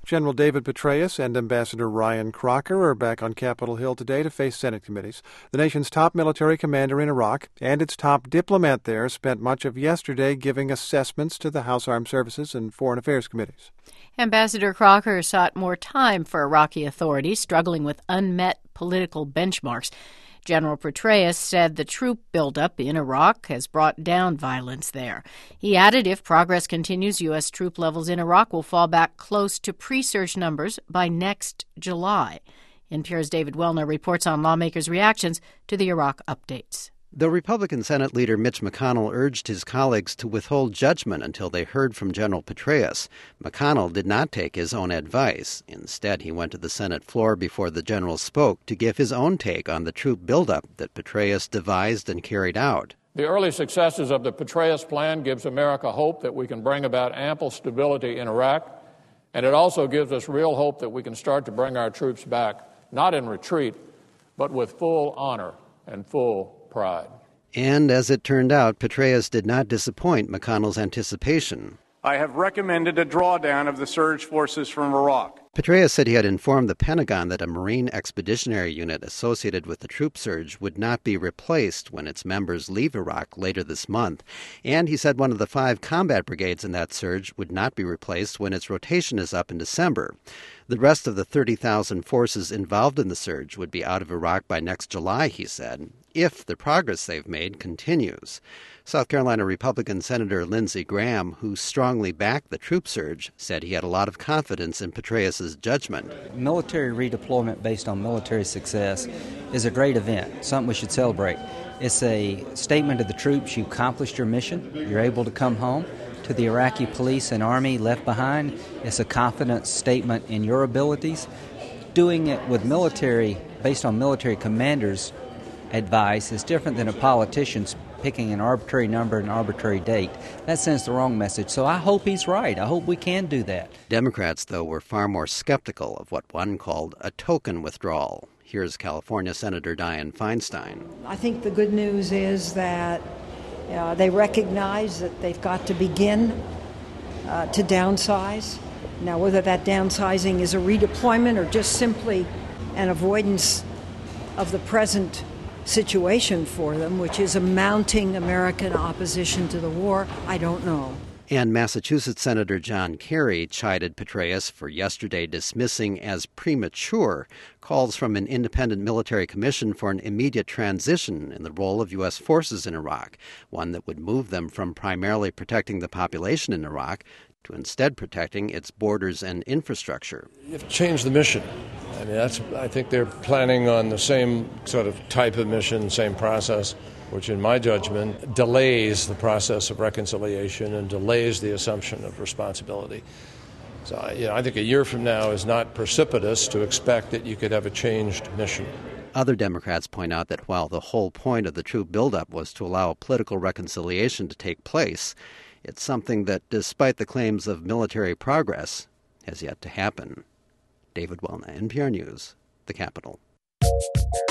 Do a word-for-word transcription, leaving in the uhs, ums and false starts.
General David Petraeus and Ambassador Ryan Crocker are back on Capitol Hill today to face Senate committees. The nation's top military commander in Iraq and its top diplomat there spent much of yesterday giving assessments to the House Armed Services and Foreign Affairs committees. Ambassador Crocker sought more time for Iraqi authorities struggling with unmet political benchmarks. General Petraeus said the troop buildup in Iraq has brought down violence there. He added if progress continues, U S troop levels in Iraq will fall back close to pre-surge numbers by next July. N P R's David Wellner reports on lawmakers' reactions to the Iraq updates. The Republican Senate leader Mitch McConnell urged his colleagues to withhold judgment until they heard from General Petraeus. McConnell did not take his own advice. Instead, he went to the Senate floor before the general spoke to give his own take on the troop buildup that Petraeus devised and carried out. The early successes of the Petraeus plan gives America hope that we can bring about ample stability in Iraq, and it also gives us real hope that we can start to bring our troops back, not in retreat, but with full honor and full pride. And as it turned out, Petraeus did not disappoint McConnell's anticipation. I have recommended a drawdown of the surge forces from Iraq. Petraeus said he had informed the Pentagon that a Marine Expeditionary Unit associated with the troop surge would not be replaced when its members leave Iraq later this month. And he said one of the five combat brigades in that surge would not be replaced when its rotation is up in December. The rest of the thirty thousand forces involved in the surge would be out of Iraq by next July, he said, if the progress they've made continues. South Carolina Republican Senator Lindsey Graham, who strongly backed the troop surge, said he had a lot of confidence in Petraeus' judgment. Military redeployment based on military success is a great event, something we should celebrate. It's a statement to the troops: you accomplished your mission, you're able to come home. To the Iraqi police and army left behind, it's a confidence statement in your abilities. Doing it with military, based on military commanders' advice, is different than a politician's picking an arbitrary number and arbitrary date. That sends the wrong message. So I hope he's right. I hope we can do that. Democrats, though, were far more skeptical of what one called a token withdrawal. Here's California Senator Dianne Feinstein. I think the good news is that uh, they recognize that they've got to begin uh, to downsize. Now, whether that downsizing is a redeployment or just simply an avoidance of the present situation for them, which is a mounting American opposition to the war, I don't know. And Massachusetts Senator John Kerry chided Petraeus for yesterday dismissing as premature calls from an independent military commission for an immediate transition in the role of U S forces in Iraq, one that would move them from primarily protecting the population in Iraq to instead protecting its borders and infrastructure. You have to change the mission. I mean, that's, I think they're planning on the same sort of type of mission, same process, which in my judgment delays the process of reconciliation and delays the assumption of responsibility. So, you know, I think a year from now is not precipitous to expect that you could have a changed mission. Other Democrats point out that while the whole point of the troop buildup was to allow political reconciliation to take place, it's something that, despite the claims of military progress, has yet to happen. David Wellner, N P R News, the Capitol.